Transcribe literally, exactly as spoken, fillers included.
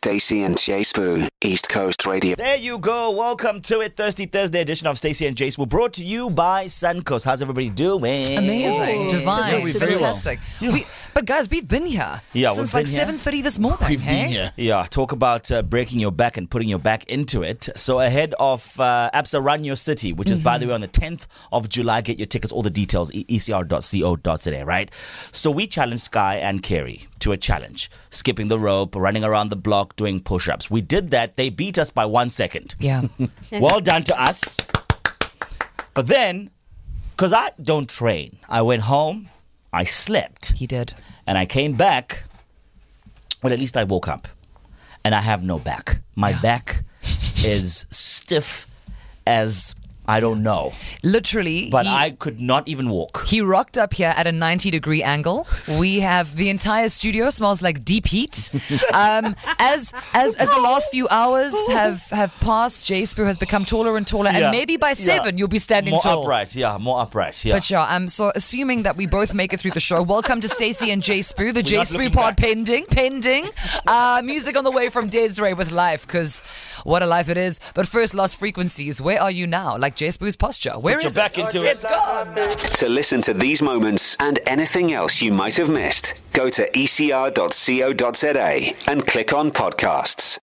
Stacey and Jay Spoo, East Coast Radio. There you go. Welcome to it. Thirsty Thursday edition of Stacey and Jay Spoo, brought to you by Suncoast. How's everybody doing? Amazing. Ooh, Divine. we're very well. Fantastic. We, but guys, we've been here Yeah, since we've like been here. seven thirty this morning. We've hey? been here. Yeah, talk about uh, breaking your back and putting your back into it. So ahead of uh, ABSA Run Your City, which is, mm-hmm. by the way, on the tenth of July. Get your tickets, all the details, e c r dot co dot z a, right? So we challenged Sky and Kerry to a challenge. Skipping the rope, running around the block, doing push-ups. We did that. They beat us by one second. Yeah. Well done to us. But then, because I don't train, I went home, I slept. He did. And I came back, well, at least I woke up. And I have no back. My Yeah. back is stiff as I don't know. Literally. But he, I could not even walk. He rocked up here at a ninety degree angle. We have the entire studio smells like deep heat. Um, as as as the last few hours have, have passed, Jay Spoo has become taller and taller, Yeah. and maybe by seven Yeah. you'll be standing More tall. upright, yeah, more upright, yeah. But sure, um, so assuming that we both make it through the show, welcome to Stacey and Jay Spoo, the Jay not Spoo looking pod back. pending, pending. Uh, music on the way from Desiree with Life, because what a life it is. But first, Lost Frequencies, where are you now? Like Jay Spoo's posture. Where Put is your back it? into it. It's gone. To listen to these moments and anything else you might have missed, go to e c r dot co dot z a and click on podcasts.